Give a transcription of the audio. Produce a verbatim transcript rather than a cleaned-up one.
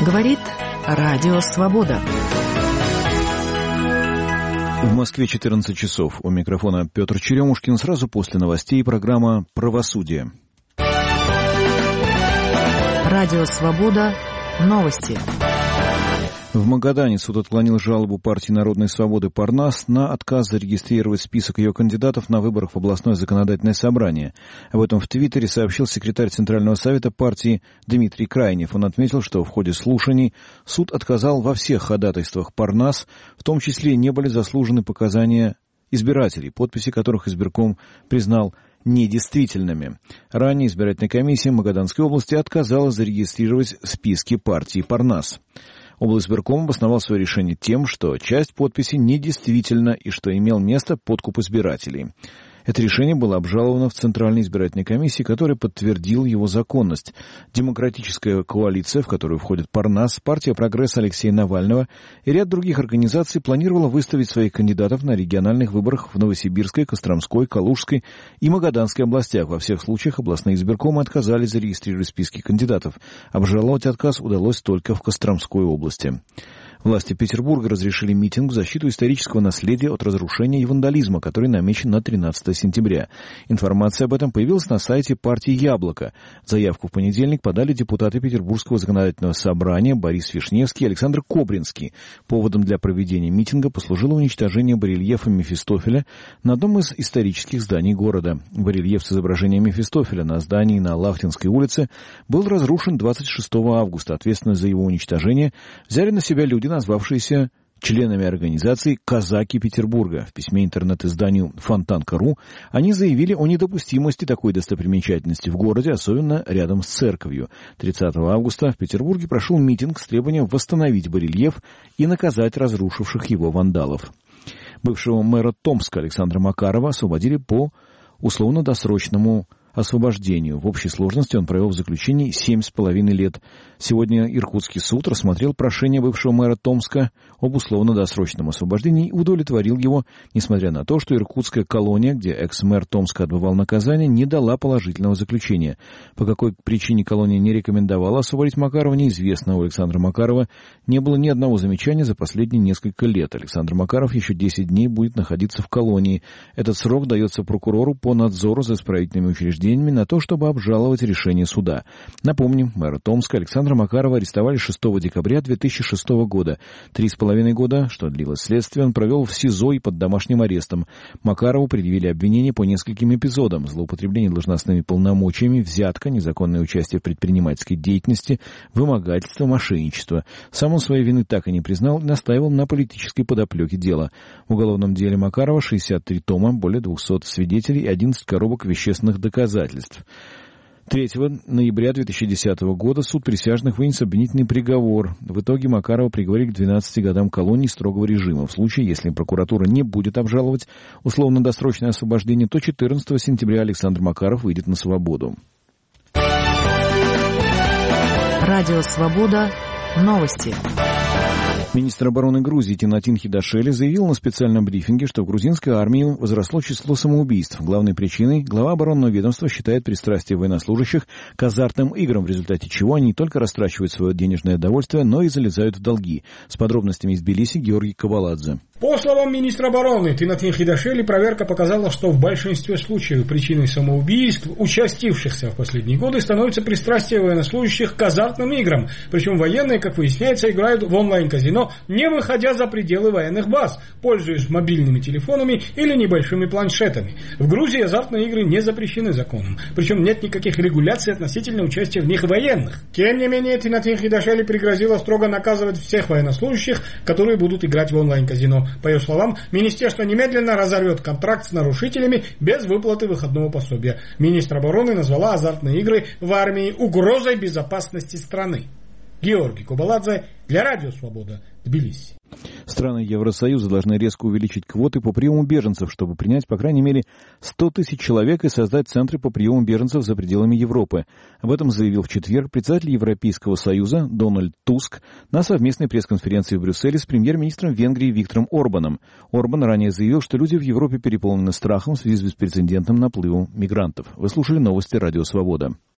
Говорит Радио Свобода. В Москве четырнадцать часов. У микрофона Петр Черемушкин. Сразу после новостей программа «Правосудие». Радио Свобода. Новости. В Магадане суд отклонил жалобу партии Народной свободы «Парнас» на отказ зарегистрировать список ее кандидатов на выборах в областное законодательное собрание. Об этом в Твиттере сообщил секретарь Центрального совета партии Дмитрий Крайнев. Он отметил, что в ходе слушаний суд отказал во всех ходатайствах «Парнас», в том числе не были заслужены показания избирателей, подписи которых избирком признал недействительными. Ранее избирательная комиссия Магаданской области отказала зарегистрировать списки партии «Парнас». Облсбирком обосновал свое решение тем, что часть подписей недействительна и что имел место подкуп избирателей. Это решение было обжаловано в Центральной избирательной комиссии, которая подтвердила его законность. Демократическая коалиция, в которую входит Парнас, партия «Прогресс» Алексея Навального и ряд других организаций планировала выставить своих кандидатов на региональных выборах в Новосибирской, Костромской, Калужской и Магаданской областях. Во всех случаях областные избиркомы отказались зарегистрировать списки кандидатов. Обжаловать отказ удалось только в Костромской области. Власти Петербурга разрешили митинг в защиту исторического наследия от разрушения и вандализма, который намечен на тринадцатое сентября. Информация об этом появилась на сайте партии «Яблоко». Заявку в понедельник подали депутаты Петербургского законодательного собрания Борис Вишневский и Александр Кобринский. Поводом для проведения митинга послужило уничтожение барельефа Мефистофеля на одном из исторических зданий города. Барельеф с изображением Мефистофеля на здании на Лахтинской улице был разрушен двадцать шестого августа. Ответственность за его уничтожение взяли на себя люди, назвавшиеся членами организации «Казаки Петербурга». В письме интернет-изданию фонтан точка ру они заявили о недопустимости такой достопримечательности в городе, особенно рядом с церковью. тридцатого августа в Петербурге прошел митинг с требованием восстановить барельеф и наказать разрушивших его вандалов. Бывшего мэра Томска Александра Макарова освободили по условно-досрочному освобождению. В общей сложности он провел в заключении семь с половиной лет. Сегодня Иркутский суд рассмотрел прошение бывшего мэра Томска об условно-досрочном освобождении и удовлетворил его, несмотря на то, что иркутская колония, где экс-мэр Томска отбывал наказание, не дала положительного заключения. По какой причине колония не рекомендовала освободить Макарова, неизвестно. У Александра Макарова не было ни одного замечания за последние несколько лет. Александр Макаров еще десять дней будет находиться в колонии. Этот срок дается прокурору по надзору за исправительными учреждениями на то, чтобы обжаловать решение суда. Напомним, мэра Томска Александра Макарова арестовали шестого декабря две тысячи шестого года. Три с половиной года, что длилось следствие, он провел в СИЗО и под домашним арестом. Макарову предъявили обвинения по нескольким эпизодам: злоупотребление должностными полномочиями, взятка, незаконное участие в предпринимательской деятельности, вымогательство, мошенничество. Сам он своей вины так и не признал и настаивал на политической подоплеке дела. В уголовном деле Макарова шестьдесят три тома, более двухсот свидетелей и одиннадцать коробок вещественных доказательств. третьего ноября две тысячи десятого года суд присяжных вынес обвинительный приговор. В итоге Макарова приговорили к двенадцати годам колонии строгого режима. В случае, если прокуратура не будет обжаловать условно-досрочное освобождение, то четырнадцатого сентября Александр Макаров выйдет на свободу. Радио «Свобода». Новости. Министр обороны Грузии Тинатин Хидашели заявил на специальном брифинге, что в грузинской армии возросло число самоубийств. Главной причиной глава оборонного ведомства считает пристрастие военнослужащих к азартным играм, в результате чего они не только растрачивают свое денежное довольствие, но и залезают в долги. С подробностями из Тбилиси Георгий Кабаладзе. По словам министра обороны Тинатин Хидашели, проверка показала, что в большинстве случаев причиной самоубийств, участившихся в последние годы, становится пристрастие военнослужащих к азартным играм. Причем военные, как выясняется, играют в онлайн-казино, не выходя за пределы военных баз, пользуясь мобильными телефонами или небольшими планшетами. В Грузии азартные игры не запрещены законом, причем нет никаких регуляций относительно участия в них военных. Тем не менее, Тинатин Хидашели пригрозила строго наказывать всех военнослужащих, которые будут играть в онлайн-казино. По ее словам, министерство немедленно разорвет контракт с нарушителями без выплаты выходного пособия. Министр обороны назвала азартные игры в армии угрозой безопасности страны. Георгий Кабаладзе для Радио Свобода, Тбилиси. Страны Евросоюза должны резко увеличить квоты по приему беженцев, чтобы принять, по крайней мере, сто тысяч человек и создать центры по приему беженцев за пределами Европы. Об этом заявил в четверг председатель Европейского Союза Дональд Туск на совместной пресс-конференции в Брюсселе с премьер-министром Венгрии Виктором Орбаном. Орбан ранее заявил, что люди в Европе переполнены страхом в связи с беспрецедентным наплывом мигрантов. Вы слушали новости Радио Свобода.